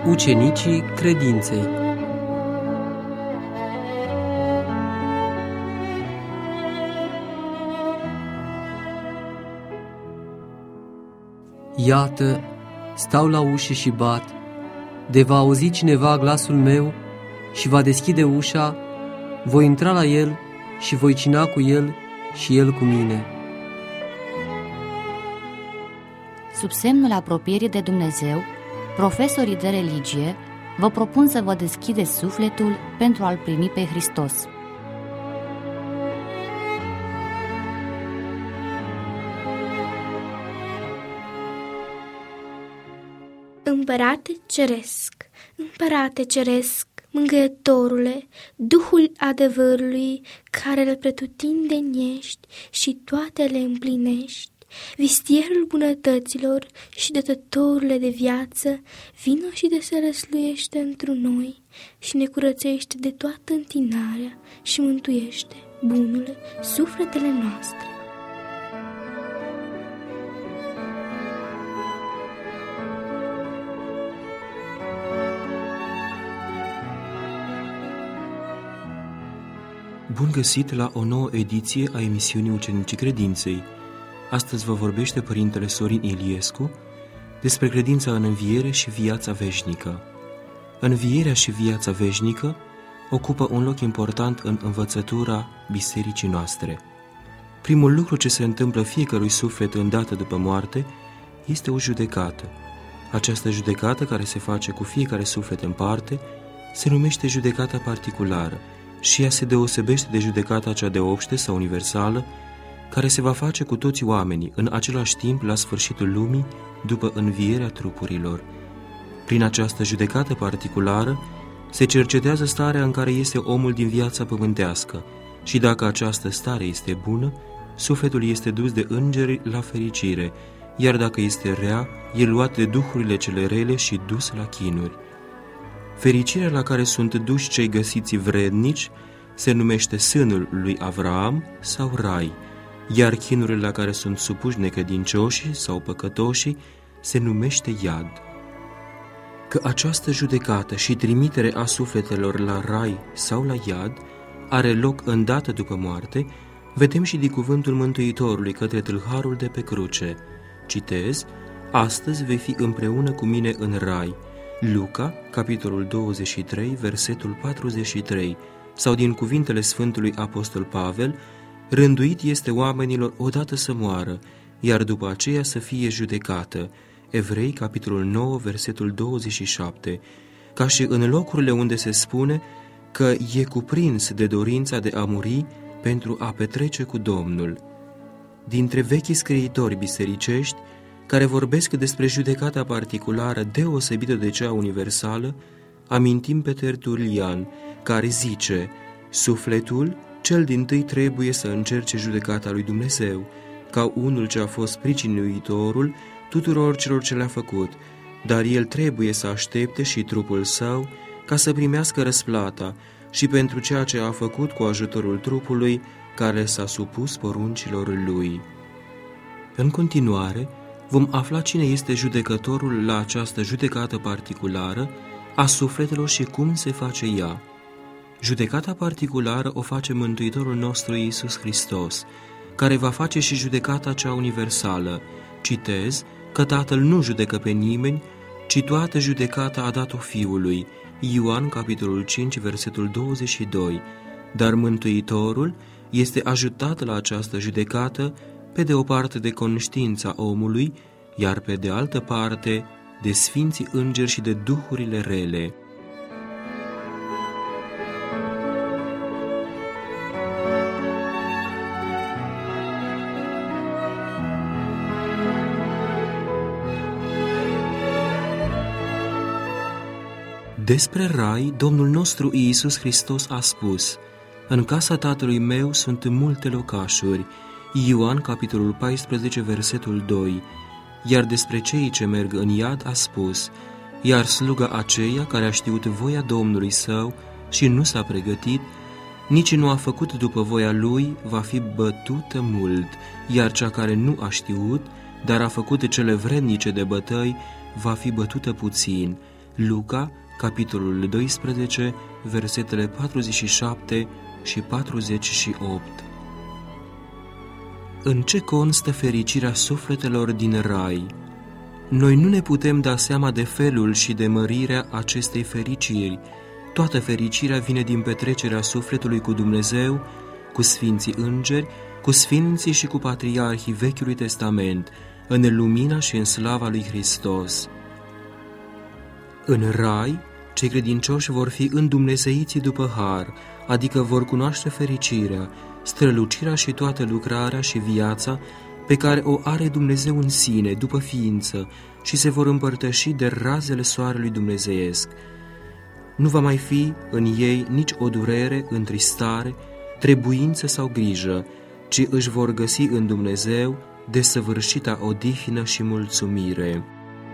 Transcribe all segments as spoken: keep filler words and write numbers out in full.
Ucenicii credinței. Iată, stau la ușă și bat. De va auzi cineva glasul meu și va deschide ușa, voi intra la el și voi cina cu el și el cu mine. Sub semnul apropierii de Dumnezeu, profesorii de religie vă propun să vă deschideți sufletul pentru a-L primi pe Hristos. Împărate ceresc, Împărate ceresc, Mângâietorule, Duhul adevărului, care le pretutindeni ești și toate le împlinești, vistierul bunătăților și dătătorule de viață, vino și de se răsluiește întru noi și ne curățește de toată întinarea și mântuiește, bunule, sufletele noastre. Bun găsit la o nouă ediție a emisiunii Ucenicii Credinței. Astăzi vă vorbește Părintele Sorin Iliescu despre credința în înviere și viața veșnică. Învierea și viața veșnică ocupă un loc important în învățătura bisericii noastre. Primul lucru ce se întâmplă fiecărui suflet îndată după moarte este o judecată. Această judecată, care se face cu fiecare suflet în parte, se numește judecata particulară și ea se deosebește de judecata cea de obște sau universală, care se va face cu toți oamenii în același timp la sfârșitul lumii, după învierea trupurilor. Prin această judecată particulară se cercetează starea în care este omul din viața pământească și dacă această stare este bună, sufletul este dus de îngeri la fericire, iar dacă este rea, e luat de duhurile cele rele și dus la chinuri. Fericirea la care sunt duși cei găsiți vrednici se numește sânul lui Avraam sau rai, iar chinurile la care sunt supuși necredincioșii sau păcătoșii se numește iad. Că această judecată și trimitere a sufletelor la rai sau la iad are loc îndată după moarte, vedem și din cuvântul Mântuitorului către tâlharul de pe cruce. Citez: astăzi vei fi împreună cu mine în rai. Luca, capitolul douăzeci și trei, versetul patruzeci și trei, sau din cuvintele Sfântului Apostol Pavel: rânduit este oamenilor odată să moară, iar după aceea să fie judecată. Evrei, capitolul nouă, versetul douăzeci și șapte, ca și în locurile unde se spune că e cuprins de dorința de a muri pentru a petrece cu Domnul. Dintre vechii scriitori bisericești care vorbesc despre judecata particulară deosebită de cea universală, amintim pe Tertulian, care zice: sufletul cel dintâi trebuie să încerce judecata lui Dumnezeu, ca unul ce a fost pricinuitorul tuturor celor ce le-a făcut, dar el trebuie să aștepte și trupul său ca să primească răsplata și pentru ceea ce a făcut cu ajutorul trupului care s-a supus poruncilor lui. În continuare, vom afla cine este judecătorul la această judecată particulară a sufletelor și cum se face ea. Judecata particulară o face Mântuitorul nostru Iisus Hristos, care va face și judecata cea universală. Citez că Tatăl nu judecă pe nimeni, ci toată judecata a dat-o Fiului. Ioan, capitolul cinci, versetul douăzeci și doi. Dar Mântuitorul este ajutat la această judecată pe de o parte de conștiința omului, iar pe de altă parte de sfinții îngeri și de duhurile rele. Despre rai, Domnul nostru Iisus Hristos a spus: în casa Tatălui meu sunt multe locașuri. Ioan, capitolul paisprezece, versetul doi. Iar despre cei ce merg în iad a spus: iar sluga aceea care a știut voia Domnului său și nu s-a pregătit, nici nu a făcut după voia lui, va fi bătută mult, iar cea care nu a știut, dar a făcut cele vrednice de bătăi, va fi bătută puțin. Luca, capitolul doisprezece, versetele patruzeci și șapte și patruzeci și opt. În ce constă fericirea sufletelor din rai? Noi nu ne putem da seama de felul și de mărirea acestei fericiri. Toată fericirea vine din petrecerea sufletului cu Dumnezeu, cu sfinții îngeri, cu sfinții și cu patriarhii Vechiului Testament, în lumina și în slava lui Hristos. În rai, cei credincioși vor fi îndumnezeiți după har, adică vor cunoaște fericirea, strălucirea și toată lucrarea și viața pe care o are Dumnezeu în sine, după ființă, și se vor împărtăși de razele soarelui dumnezeiesc. Nu va mai fi în ei nici o durere, întristare, trebuință sau grijă, ci își vor găsi în Dumnezeu desăvârșita odihnă și mulțumire.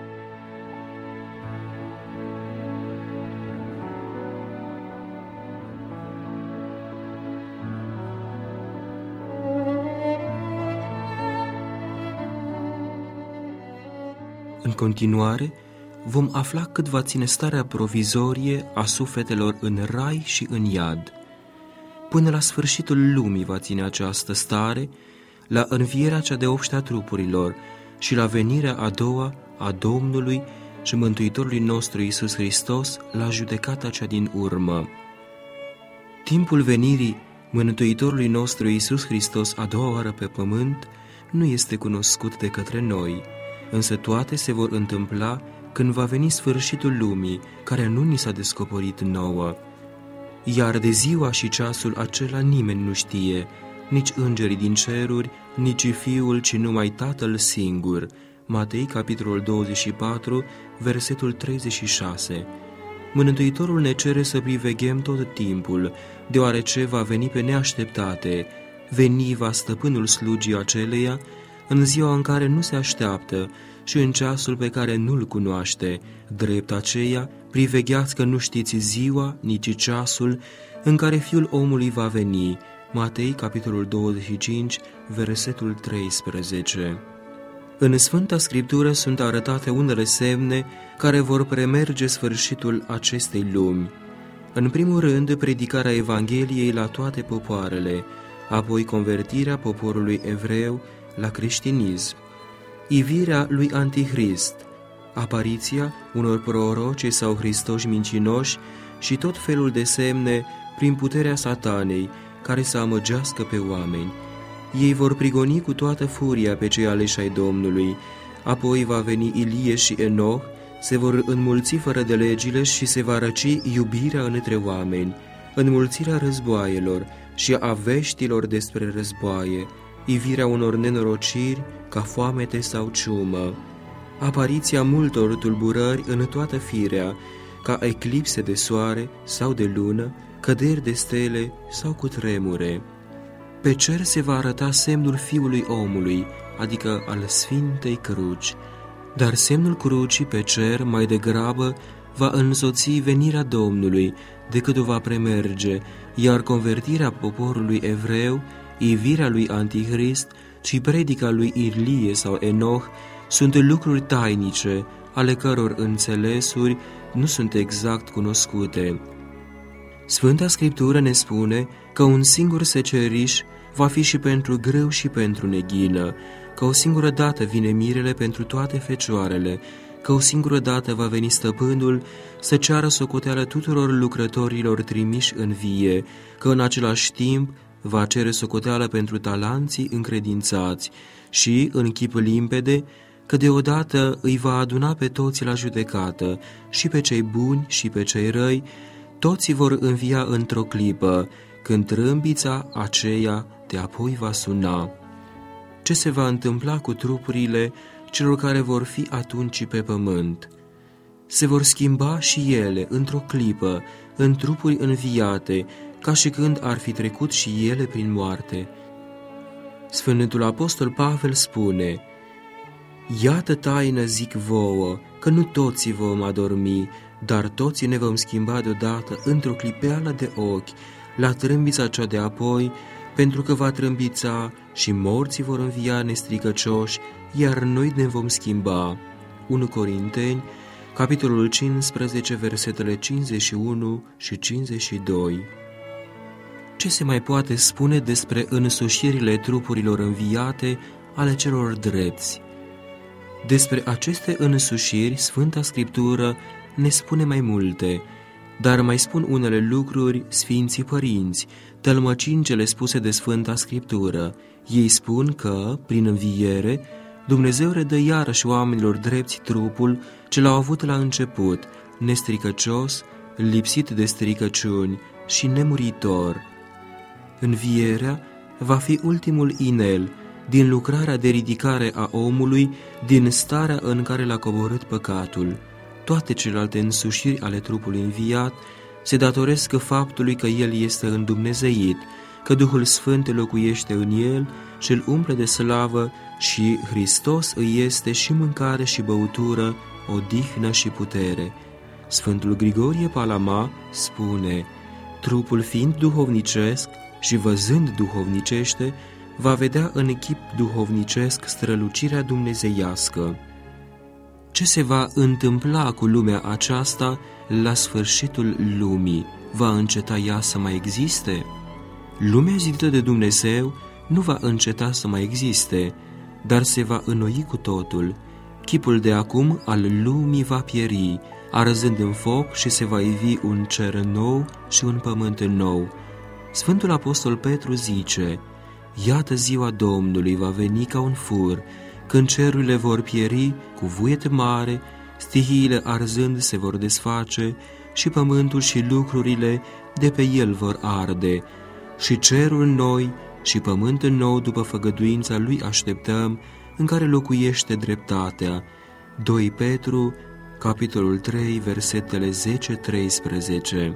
În continuare, vom afla cât va ține starea provizorie a sufletelor în rai și în iad. Până la sfârșitul lumii va ține această stare, la învierea cea de obște a trupurilor și la venirea a doua a Domnului și Mântuitorului nostru Iisus Hristos, la judecata cea din urmă. Timpul venirii Mântuitorului nostru Iisus Hristos a doua oară pe pământ nu este cunoscut de către noi, însă toate se vor întâmpla când va veni sfârșitul lumii, care nu ni s-a descoperit nouă. Iar de ziua și ceasul acela nimeni nu știe, nici îngerii din ceruri, nici Fiul, ci numai Tatăl singur. Matei, capitolul douăzeci și patru, versetul treizeci și șase. Mântuitorul ne cere să priveghem tot timpul, deoarece va veni pe neașteptate. Veni va stăpânul slugii aceleia, în ziua în care nu se așteaptă și în ceasul pe care nu-l cunoaște. Drept aceea, privegheați că nu știți ziua, nici ceasul în care Fiul omului va veni. Matei, capitolul douăzeci și cinci, versetul treisprezece. În Sfânta Scriptură sunt arătate unele semne care vor premerge sfârșitul acestei lumi. În primul rând, predicarea Evangheliei la toate popoarele, apoi convertirea poporului evreu la creștinism, ivirea lui Antichrist, apariția unor proroci sau hristoși mincinoși și tot felul de semne prin puterea satanei care să amăgească pe oameni. Ei vor prigoni cu toată furia pe cei aleși ai Domnului, apoi va veni Ilie și Enoch, se vor înmulți fără de legile și se va răci iubirea între oameni, înmulțirea războaielor și a veștilor despre războaie, ivirea unor nenorociri ca foamete sau ciumă, apariția multor tulburări în toată firea, ca eclipse de soare sau de lună, căderi de stele sau cutremure. Pe cer se va arăta semnul Fiului omului, adică al Sfintei Cruci, dar semnul crucii pe cer mai degrabă va însoți venirea Domnului decât o va premerge, iar convertirea poporului evreu, ivirea lui Antichrist și predica lui Ilie sau Enoch sunt lucruri tainice, ale căror înțelesuri nu sunt exact cunoscute. Sfânta Scriptură ne spune că un singur seceriș va fi și pentru grâu și pentru neghină, că o singură dată vine mirele pentru toate fecioarele, că o singură dată va veni stăpânul să ceară socoteală tuturor lucrătorilor trimiși în vie, că în același timp va cere socoteală pentru talanții încredințați și, în chip limpede, că deodată îi va aduna pe toți la judecată, și pe cei buni și pe cei răi, toți vor învia într-o clipă, când trâmbița aceea de apoi va suna. Ce se va întâmpla cu trupurile celor care vor fi atunci pe pământ? Se vor schimba și ele într-o clipă, în trupuri înviate, ca și când ar fi trecut și ele prin moarte. Sfântul Apostol Pavel spune: iată taină zic vouă, că nu toți vom adormi, dar toți ne vom schimba deodată într-o clipeală de ochi, la trâmbița cea de apoi, pentru că va trâmbița și morții vor învia nestricăcioși, iar noi ne vom schimba. unu Corinteni, capitolul cincisprezece, versetele cincizeci și unu și cincizeci și doi. Ce se mai poate spune despre însușirile trupurilor înviate ale celor drepți? Despre aceste însușiri, Sfânta Scriptură ne spune mai multe, dar mai spun unele lucruri Sfinții Părinți, tălmăcind cele spuse de Sfânta Scriptură. Ei spun că, prin înviere, Dumnezeu redă iarăși oamenilor drepți trupul ce l-au avut la început, nestricăcios, lipsit de stricăciuni și nemuritor. Învierea va fi ultimul inel din lucrarea de ridicare a omului din starea în care l-a coborât păcatul. Toate celelalte însușiri ale trupului înviat se datoresc faptului că el este îndumnezeit, că Duhul Sfânt locuiește în el și îl umple de slavă și Hristos îi este și mâncare și băutură, odihnă și putere. Sfântul Grigorie Palama spune: trupul fiind duhovnicesc și văzând duhovnicește, va vedea în chip duhovnicesc strălucirea dumnezeiască. Ce se va întâmpla cu lumea aceasta la sfârșitul lumii? Va înceta ea să mai existe? Lumea zidită de Dumnezeu nu va înceta să mai existe, dar se va înnoi cu totul. Chipul de acum al lumii va pieri, arzând în foc, și se va ivi un cer nou și un pământ nou. Sfântul Apostol Petru zice: iată ziua Domnului va veni ca un fur, când cerurile vor pieri cu vuiet mare, stihiile arzând se vor desface și pământul și lucrurile de pe el vor arde. Și cerul noi și pământ nou după făgăduința lui așteptăm, în care locuiește dreptatea. doi Petru, capitolul trei, versetele zece treisprezece.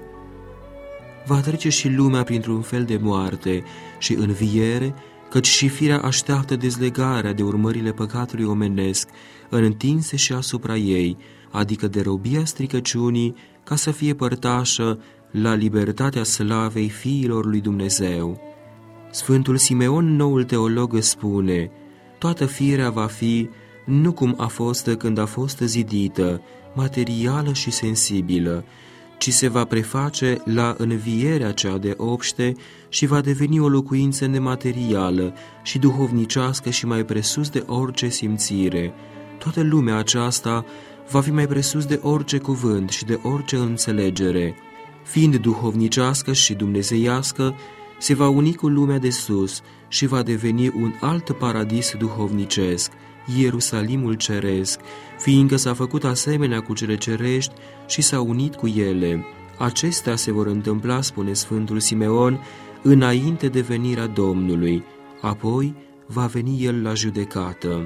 Va trece și lumea printr-un fel de moarte și înviere, căci și firea așteaptă dezlegarea de urmările păcatului omenesc, întinse și asupra ei, adică de robia stricăciunii, ca să fie părtașă la libertatea slavei fiilor lui Dumnezeu. Sfântul Simeon, noul teolog, spune: toată firea va fi nu cum a fost când a fost zidită, materială și sensibilă, ci se va preface la învierea cea de obște și va deveni o locuință nematerială și duhovnicească și mai presus de orice simțire. Toată lumea aceasta va fi mai presus de orice cuvânt și de orice înțelegere. Fiind duhovnicească și dumnezeiască, se va uni cu lumea de sus și va deveni un alt paradis duhovnicesc, Ierusalimul ceresc, fiindcă s-a făcut asemenea cu cele cerești și s-a unit cu ele. Acestea se vor întâmpla, spune Sfântul Simeon, înainte de venirea Domnului, apoi va veni El la judecată.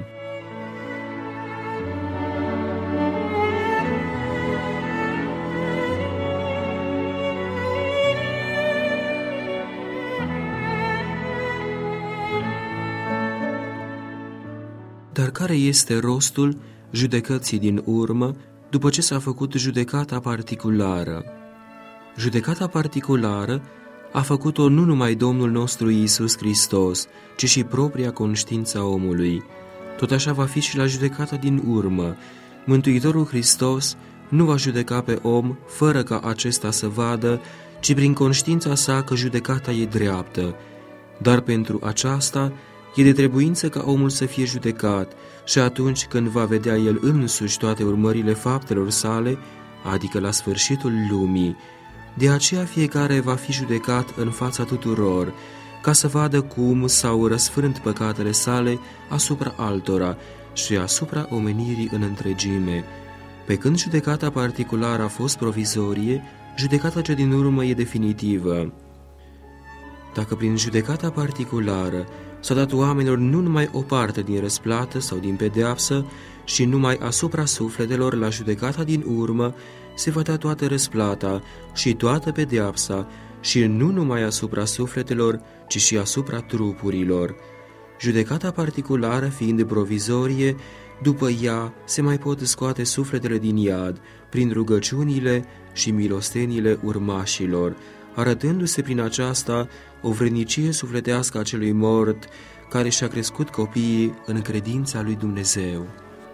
Dar care este rostul judecății din urmă, după ce s-a făcut judecata particulară? Judecata particulară a făcut-o nu numai Domnul nostru Iisus Hristos, ci și propria conștiința omului. Tot așa va fi și la judecata din urmă. Mântuitorul Hristos nu va judeca pe om fără ca acesta să vadă, ci prin conștiința sa că judecata e dreaptă. Dar pentru aceasta e de trebuință ca omul să fie judecat și atunci când va vedea el însuși toate urmările faptelor sale, adică la sfârșitul lumii. De aceea fiecare va fi judecat în fața tuturor, ca să vadă cum s-au răsfrânt păcatele sale asupra altora și asupra omenirii în întregime. Pe când judecata particulară a fost provizorie, judecata cea din urmă e definitivă. Dacă prin judecata particulară s-a dat oamenilor nu numai o parte din răsplată sau din pedeapsă, și numai asupra sufletelor la judecata din urmă se va da toată răsplata și toată pedeapsa, și nu numai asupra sufletelor, ci și asupra trupurilor. Judecata particulară fiind provizorie, după ea se mai pot scoate sufletele din iad prin rugăciunile și milostenile urmașilor, arătându-se prin aceasta o vrednicie sufletească a celui mort care și-a crescut copiii în credința lui Dumnezeu.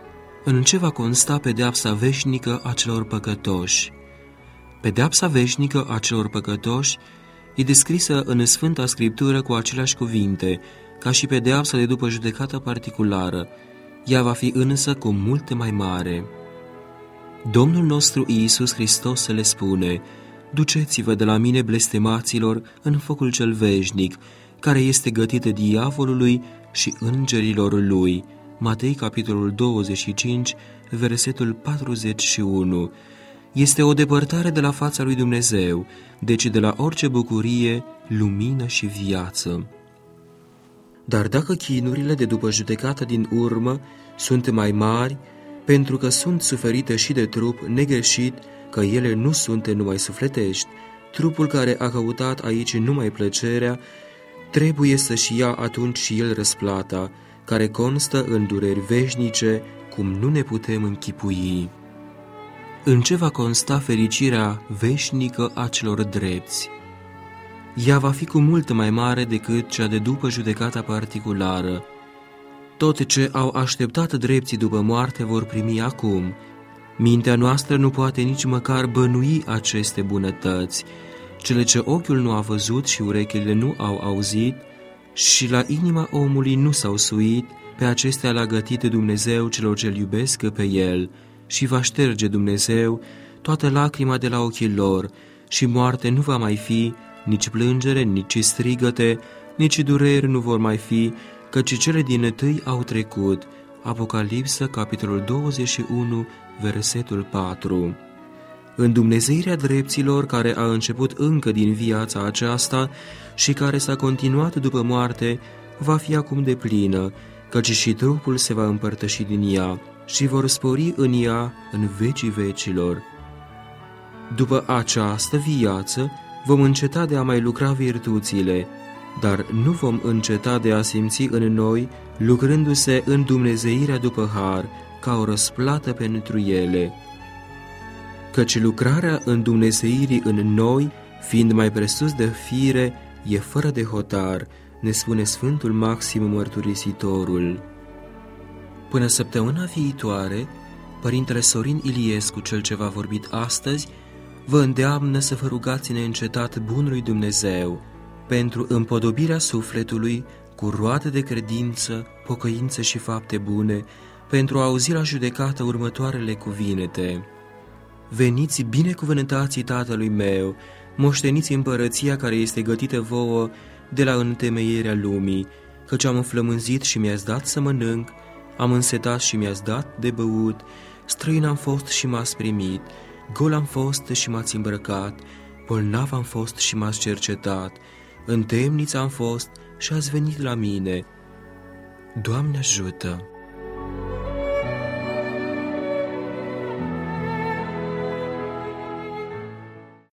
În ce va consta pedeapsa veșnică a celor păcătoși? Pedeapsa veșnică a celor păcătoși e descrisă în Sfânta Scriptură cu aceleași cuvinte, ca și pedeapsa de după judecată particulară. Ea va fi însă cu multe mai mare. Domnul nostru Iisus Hristos se le spune: duceți-vă de la mine, blestemaților, în focul cel veșnic, care este gătit diavolului și îngerilor lui. Matei, capitolul douăzeci și cinci, versetul patruzeci și unu. Este o depărtare de la fața lui Dumnezeu, deci de la orice bucurie, lumină și viață. Dar dacă chinurile de după judecată din urmă sunt mai mari, pentru că sunt suferite și de trup negreșit, că ele nu sunt numai sufletești, trupul care a căutat aici numai plăcerea, trebuie să-și ia atunci și el răsplata, care constă în dureri veșnice, cum nu ne putem închipui. În ce va consta fericirea veșnică a celor drepți? Ea va fi cu mult mai mare decât cea de după judecata particulară. Toate ce au așteptat drepții după moarte vor primi acum. Mintea noastră nu poate nici măcar bănui aceste bunătăți, cele ce ochiul nu a văzut și urechile nu au auzit și la inima omului nu s-au suit, pe acestea le-a gătit Dumnezeu celor ce-L iubesc pe El, și va șterge Dumnezeu toată lacrima de la ochii lor, și moarte nu va mai fi, nici plângere, nici strigăte, nici dureri nu vor mai fi, căci cele din tâi au trecut. Apocalipsă, capitolul douăzeci și unu, versetul patru. Îndumnezeirea drepților, care a început încă din viața aceasta și care s-a continuat după moarte, va fi acum deplină, căci și trupul se va împărtăși din ea și vor spori în ea în vecii vecilor. După această viață vom înceta de a mai lucra virtuțile, dar nu vom înceta de a simți în noi, lucrându-se în dumnezeirea după har, ca o răsplată pentru ele. Căci lucrarea îndumnezeirii în noi, fiind mai presus de fire, e fără de hotar, ne spune Sfântul Maxim Mărturisitorul. Până săptămâna viitoare, Părintele Sorin Iliescu, cel ce v-a vorbit astăzi, vă îndeamnă să vă rugați neîncetat bunului Dumnezeu pentru împodobirea sufletului cu roade de credință, pocăință și fapte bune, pentru a auzi la judecată următoarele cuvinte: veniți binecuvântații Tatălui meu, moșteniți împărăția care este gătită vouă de la întemeierea lumii, căci am înflămânzit și mi-ați dat să mănânc, am însetat și mi-ați dat de băut, străin am fost și m-ați primit, gol am fost și m-ați îmbrăcat, bolnav am fost și m-ați cercetat, în temniță am fost și ați venit la mine. Doamne ajută!